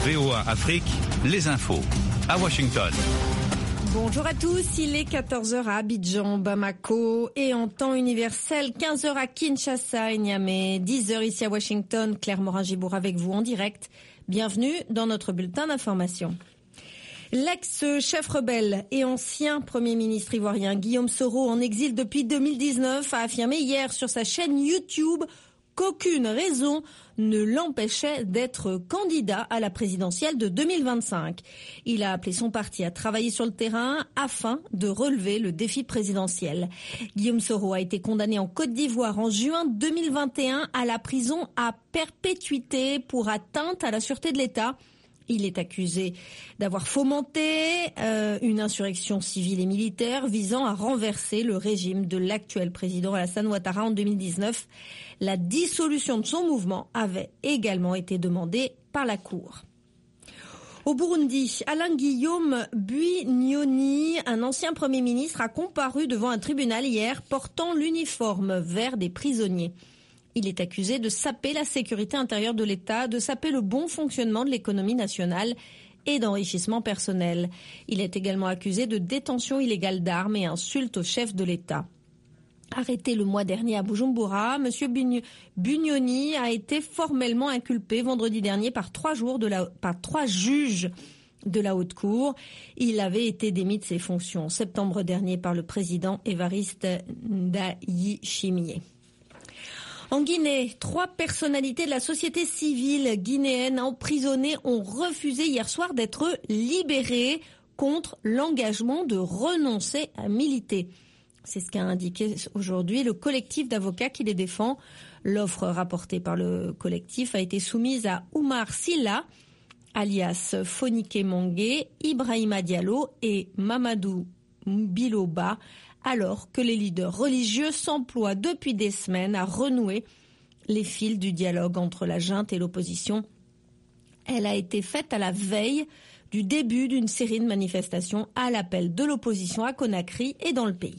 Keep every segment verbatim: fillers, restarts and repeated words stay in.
V O A Afrique, les infos à Washington. Bonjour à tous, il est quatorze heures à Abidjan, Bamako et en temps universel, quinze heures à Kinshasa et Niamey, dix heures ici à Washington. Claire Morin-Gibour avec vous en direct. Bienvenue dans notre bulletin d'information. L'ex-chef rebelle et ancien Premier ministre ivoirien Guillaume Soro, en exil depuis deux mille dix-neuf, a affirmé hier sur sa chaîne YouTube qu'aucune raison ne l'empêchait d'être candidat à la présidentielle de deux mille vingt-cinq. Il a appelé son parti à travailler sur le terrain afin de relever le défi présidentiel. Guillaume Soro a été condamné en Côte d'Ivoire en juin deux mille vingt et un à la prison à perpétuité pour atteinte à la sûreté de l'État. Il est accusé d'avoir fomenté euh, une insurrection civile et militaire visant à renverser le régime de l'actuel président Alassane Ouattara en deux mille dix-neuf. La dissolution de son mouvement avait également été demandée par la Cour. Au Burundi, Alain-Guillaume Bunyoni, un ancien Premier ministre, a comparu devant un tribunal hier portant l'uniforme vert des prisonniers. Il est accusé de saper la sécurité intérieure de l'État, de saper le bon fonctionnement de l'économie nationale et d'enrichissement personnel. Il est également accusé de détention illégale d'armes et insulte au chef de l'État. Arrêté le mois dernier à Bujumbura, M. Bunyoni a été formellement inculpé vendredi dernier par trois, jours de la, par trois juges de la Haute Cour. Il avait été démis de ses fonctions en septembre dernier par le président Évariste Ndayishimiye. En Guinée, trois personnalités de la société civile guinéenne emprisonnées ont refusé hier soir d'être libérées contre l'engagement de renoncer à militer. C'est ce qu'a indiqué aujourd'hui le collectif d'avocats qui les défend. L'offre rapportée par le collectif a été soumise à Oumar Silla, alias Fonike Mangé, Ibrahima Diallo et Mamadou Biloba, alors que les leaders religieux s'emploient depuis des semaines à renouer les fils du dialogue entre la junte et l'opposition. Elle a été faite à la veille du début d'une série de manifestations à l'appel de l'opposition à Conakry et dans le pays.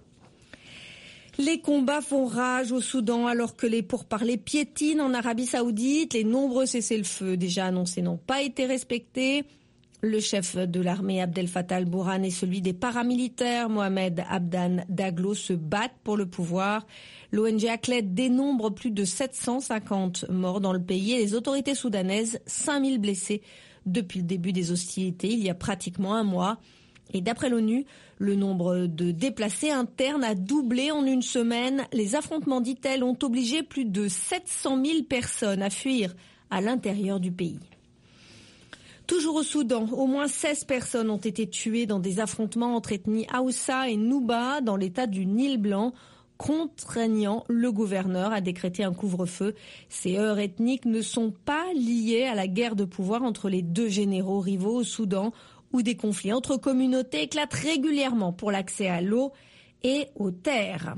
Les combats font rage au Soudan alors que les pourparlers piétinent en Arabie Saoudite. Les nombreux cessez-le-feu déjà annoncés n'ont pas été respectés. Le chef de l'armée Abdel Fattah al-Burhan et celui des paramilitaires Mohamed Abdan Daglo se battent pour le pouvoir. L'O N G Acled dénombre plus de sept cent cinquante morts dans le pays et les autorités soudanaises cinq mille blessés depuis le début des hostilités il y a pratiquement un mois. Et d'après l'ONU, le nombre de déplacés internes a doublé en une semaine. Les affrontements, dit-elle, ont obligé plus de sept cent mille personnes à fuir à l'intérieur du pays. Toujours au Soudan, au moins seize personnes ont été tuées dans des affrontements entre ethnies Haoussa et Nouba dans l'état du Nil Blanc, contraignant le gouverneur à décréter un couvre-feu. Ces heurts ethniques ne sont pas liés à la guerre de pouvoir entre les deux généraux rivaux au Soudan, où des conflits entre communautés éclatent régulièrement pour l'accès à l'eau et aux terres.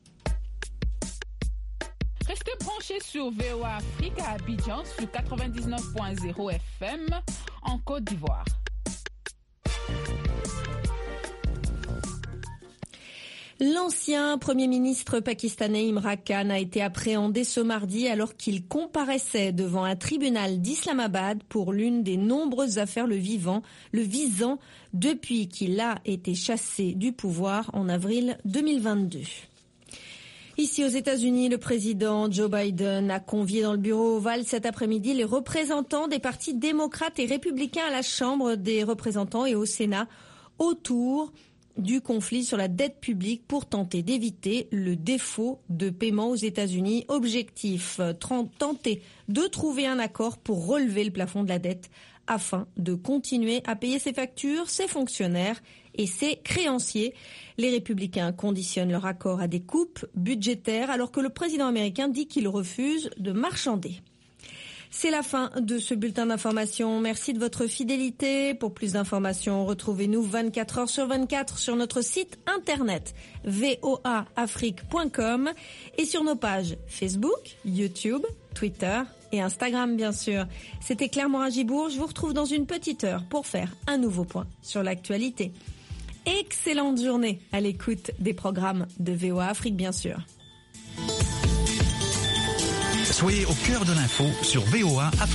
Restez branchés sur V O A Afrique à Abidjan sur quatre-vingt-dix-neuf point zéro F M en Côte d'Ivoire. L'ancien Premier ministre pakistanais Imran Khan a été appréhendé ce mardi alors qu'il comparaissait devant un tribunal d'Islamabad pour l'une des nombreuses affaires le, vivant, le visant depuis qu'il a été chassé du pouvoir en avril deux mille vingt-deux. Ici aux États-Unis, le président Joe Biden a convié dans le bureau ovale cet après-midi les représentants des partis démocrates et républicains à la Chambre des représentants et au Sénat autour du conflit sur la dette publique pour tenter d'éviter le défaut de paiement aux États-Unis. Objectif, tenter de trouver un accord pour relever le plafond de la dette afin de continuer à payer ses factures, ses fonctionnaires et ses créanciers. Les républicains conditionnent leur accord à des coupes budgétaires alors que le président américain dit qu'il refuse de marchander. C'est la fin de ce bulletin d'information. Merci de votre fidélité. Pour plus d'informations, retrouvez-nous vingt-quatre heures sur vingt-quatre sur notre site internet v o a afrique point com et sur nos pages Facebook, YouTube, Twitter et Instagram, bien sûr. C'était Claire Morin-Gibour. Je vous retrouve dans une petite heure pour faire un nouveau point sur l'actualité. Excellente journée à l'écoute des programmes de V O A Afrique, bien sûr. Soyez au cœur de l'info sur V O A Afrique.